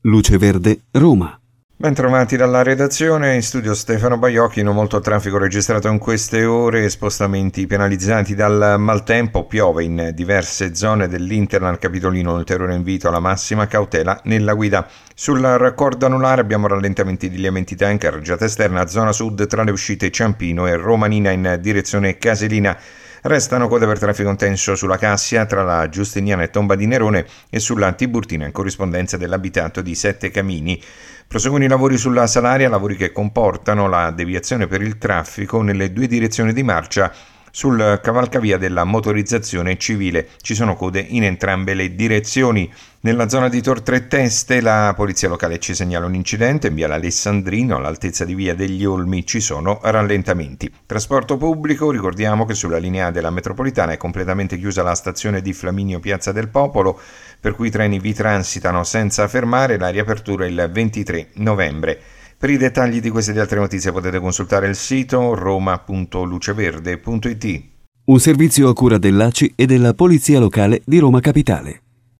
Luce Verde, Roma. Bentrovati dalla redazione, in studio Stefano Baiocchi. Non molto traffico registrato in queste ore, spostamenti penalizzati dal maltempo, piove in diverse zone dell'Interland Capitolino, un ulteriore invito alla massima cautela nella guida. Sul raccordo anulare abbiamo rallentamenti di lievità in carreggiata esterna, zona sud tra le uscite Ciampino e Romanina in direzione Casilina. Restano code per traffico intenso sulla Cassia tra la Giustiniana e Tomba di Nerone e sulla Tiburtina in corrispondenza dell'abitato di Sette Camini. Proseguono i lavori sulla Salaria, lavori che comportano la deviazione per il traffico nelle due direzioni di marcia sul cavalcavia della motorizzazione civile. Ci sono code in entrambe le direzioni. Nella zona di Tor Tre Teste la polizia locale ci segnala un incidente in via Alessandrino, all'altezza di via degli Olmi ci sono rallentamenti. Trasporto pubblico, ricordiamo che sulla linea della metropolitana è completamente chiusa la stazione di Flaminio Piazza del Popolo, per cui i treni vi transitano senza fermare, la riapertura è il 23 novembre. Per i dettagli di queste e di altre notizie potete consultare il sito roma.luceverde.it. Un servizio a cura dell'ACI e della Polizia Locale di Roma Capitale.